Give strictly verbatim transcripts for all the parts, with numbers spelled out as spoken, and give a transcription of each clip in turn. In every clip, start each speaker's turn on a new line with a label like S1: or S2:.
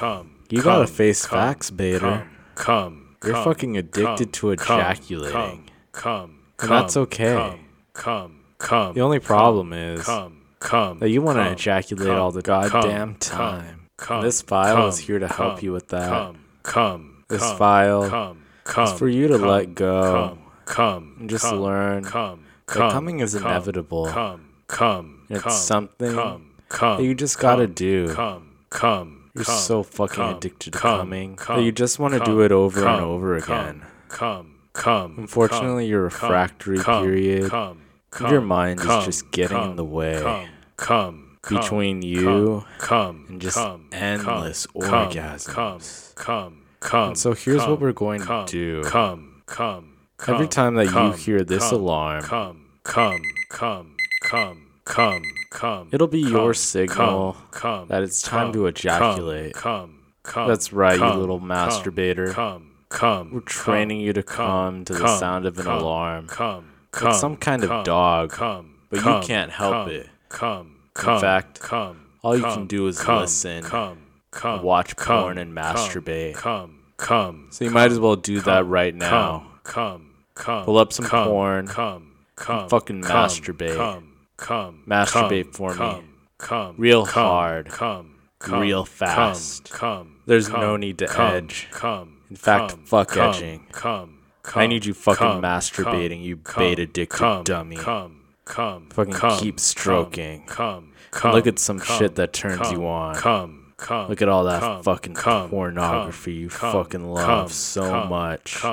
S1: You gotta face facts, Bader. You're fucking addicted to ejaculating. And that's okay. The only problem is that you want to ejaculate all the goddamn time. And this file is here to help you with that. This file is for you to let go and just learn that coming is inevitable. And it's something that you just gotta do. You're so fucking addicted to coming that you just want to do it over and over again. Unfortunately, your refractory period and your mind is just getting in the way between you and just endless orgasms. And so here's what we're going to do. Every time that you hear this alarm, it'll be your signal that it's time to ejaculate. That's right, you little masturbator. We're training you to come to the sound of an alarm. Like some kind of dog, but you can't help it. In fact, all you can do is listen, watch porn, and masturbate. So you might as well do that right now. Pull up some porn and fucking masturbate. Masturbate for me. Real hard. Real fast. There's no need to edge. In fact, fuck edging. I need you fucking masturbating, you bait-addicted dummy. Fucking keep stroking. Look at some shit that turns you on. Look at all that fucking pornography you fucking love so much.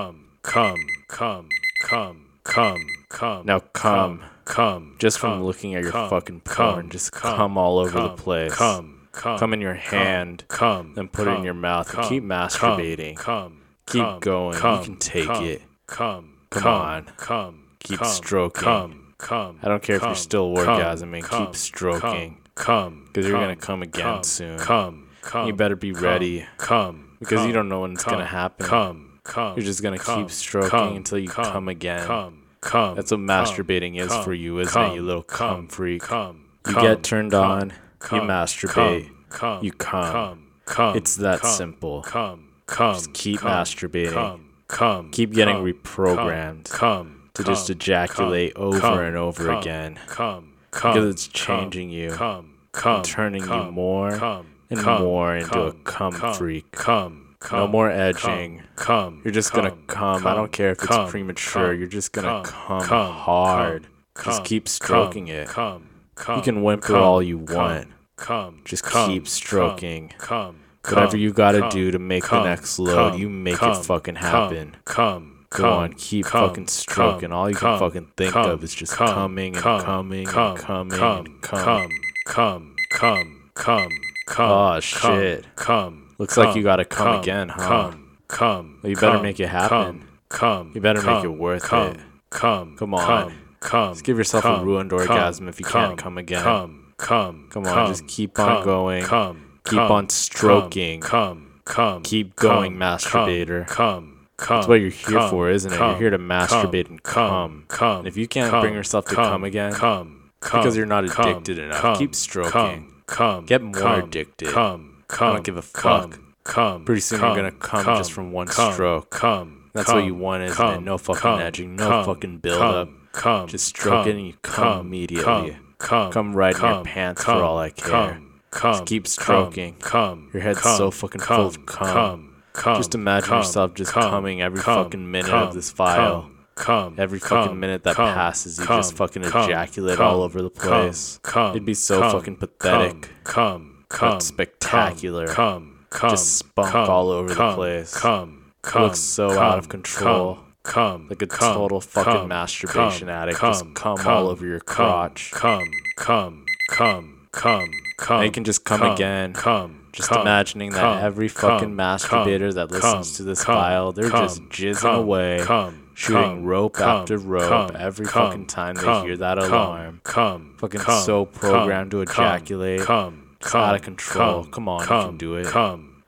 S1: Now come. Just from looking at your fucking porn, just come all over the place. Come in your hand, then put it in your mouth and keep masturbating. Keep going, you can take it. Come on, keep stroking. I don't care if you're still orgasming, keep stroking. Because you're gonna come again soon. You better be ready, because you don't know when it's gonna happen. You're just gonna keep stroking until you come again. That's what masturbating is for you, isn't it, you little cum freak? You get turned on, you masturbate, you come. It's that simple. Just keep masturbating. Keep getting reprogrammed to just ejaculate over and over again. Because it's changing you, and turning you more and more into a cum freak. No more edging. You're just gonna come. I don't care if it's premature. You're just gonna come hard. Just keep stroking it. You can whimper all you want. Just keep stroking. Whatever you gotta do to make the next load, you make it fucking happen. Go on, keep fucking stroking. All you can fucking think of is just coming and coming and coming and come. Oh shit. Looks like you gotta come again, huh? Well, you better make it happen. You better make it worth it. Come on. Just give yourself a ruined orgasm if you can't come again. Come on, just keep on going. Keep on stroking. Keep going, masturbator. That's what you're here for, isn't it? You're here to masturbate and come. And if you can't bring yourself to come again, because you're not addicted enough, keep stroking. Get more addicted. I don't give a fuck. Pretty soon you're gonna come just from one stroke. That's what you want, isn't it? No fucking edging, no fucking build up. Just stroke it and you come immediately. Come right in your pants for all I care. Just keep stroking. Your head's so fucking full of cum. Just imagine yourself just coming every fucking minute of this file. Every fucking minute that passes, you just fucking ejaculate all over the place. It'd be so fucking pathetic. But spectacular. Just spunk all over the place. It looks so out of control. Like a total fucking masturbation addict. Just cum all over your crotch. And you can just come again. Just imagining that every fucking masturbator that listens to this file, they're just jizzing away, shooting rope after rope every fucking time they hear that alarm. Fucking so programmed to ejaculate. It's out of control. Come on, you can do it.